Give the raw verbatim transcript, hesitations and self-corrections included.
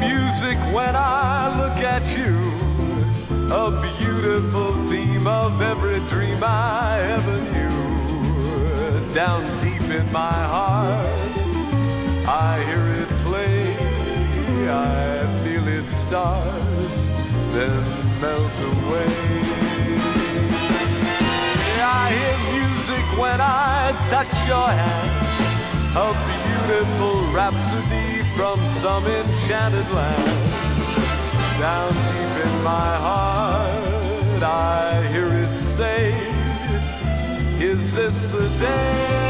music when I look at you, a beautiful theme of every dream I ever knew. Down deep in my heart, I hear it play, I feel it start, then melt away. I hear music when I touch your hand, a beautiful rhapsody from some enchanted land. Down deep in my heart, I hear it say, is this the day